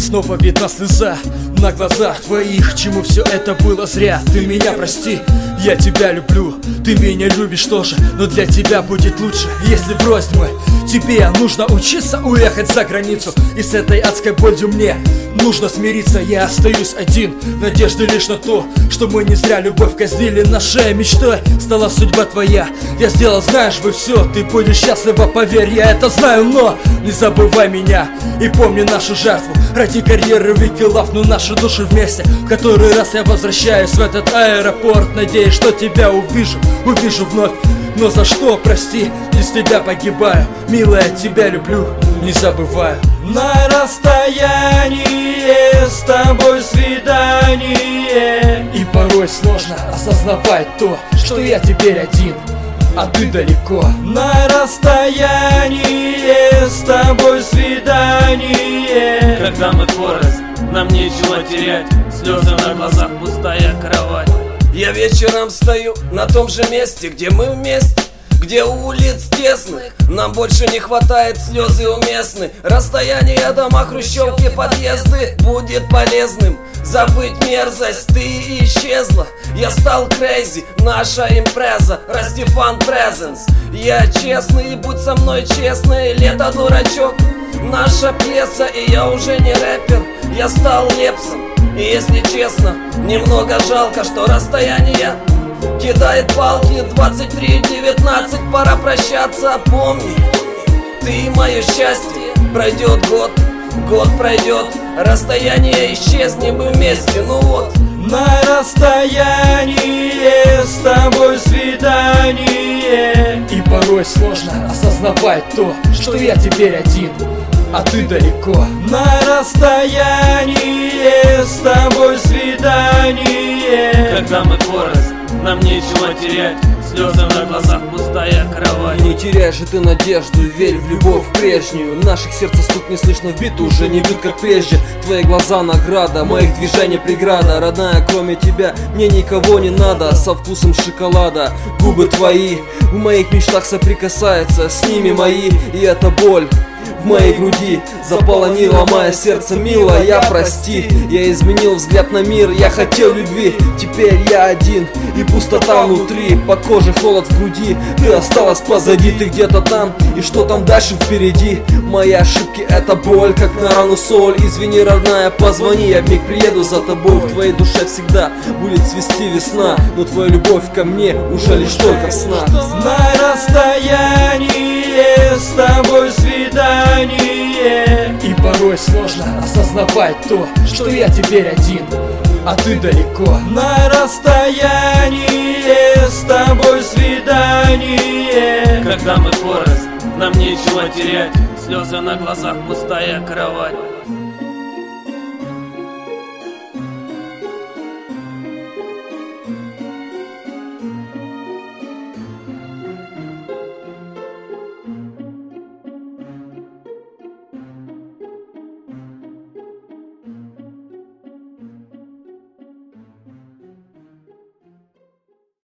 снова видна слеза на глазах твоих. Чему все это было зря? Ты меня прости, я тебя люблю, ты меня любишь тоже, но для тебя будет лучше, если врозь мы. Тебе нужно учиться уехать за границу, и с этой адской болью мне нужно смириться. Я остаюсь один, надежды лишь на то, что мы не зря любовь казнили. Нашей мечтой стала судьба твоя. Я сделал, знаешь, вы все, ты будешь счастлива, поверь, я это знаю. Но не забывай меня и помни нашу жертву ради карьеры Вики Лав, но наши души вместе. В который раз я возвращаюсь в этот аэропорт, надеюсь, что тебя увижу вновь. Но за что, прости, без тебя погибаю. Милая, тебя люблю, не забываю. На расстоянии с тобой свидание, и порой сложно осознавать то, что я теперь один, а ты далеко. На расстоянии с тобой свидание, когда мы порознь, нам нечего терять, слезы на глазах, пустая кровать. Я вечером стою на том же месте, где мы вместе, где улиц тесных нам больше не хватает, слезы уместны. Расстояние, дома, хрущевки, подъезды будет полезным. Забыть мерзость, ты исчезла, я стал крейзи, наша импреза, Растифан Презенс. Я честный, будь со мной честный, лето дурачок, наша пьеса, и я уже не рэпер, я стал лепсом. И если честно, немного жалко, что расстояние кидает палки. 23:19, пора прощаться, помни, ты мое счастье. Пройдет год, год пройдет, расстояние исчезнет, мы вместе, ну вот. На расстоянии с тобой свидание, и порой сложно осознавать то, что я теперь один, а ты далеко. На расстоянии с тобой свидание, когда мы порознь, нам нечего терять, слезы на глазах, пустая кровать. Не теряй же ты надежду, верь в любовь прежнюю. Наших сердца стук не слышно, в бит уже не бьют как прежде. Твои глаза награда, моих движений преграда. Родная, кроме тебя мне никого не надо. Со вкусом шоколада губы твои в моих мечтах соприкасаются с ними мои. И эта боль в моей груди заполонила мое сердце, милая, прости. Я изменил взгляд на мир, я хотел любви, теперь я один, и пустота внутри, по коже холод в груди. Ты осталась позади, ты где-то там, и что там дальше впереди? Мои ошибки — это боль, как на рану соль. Извини, родная, позвони, я вмиг приеду за тобой. В твоей душе всегда будет цвести весна, но твоя любовь ко мне уже лишь только в снах. На расстоянии с тобой свидание, и порой сложно осознавать то, что я теперь один, а ты далеко. На расстоянии с тобой свидание, когда мы порознь, нам нечего терять, слезы на глазах, пустая кровать.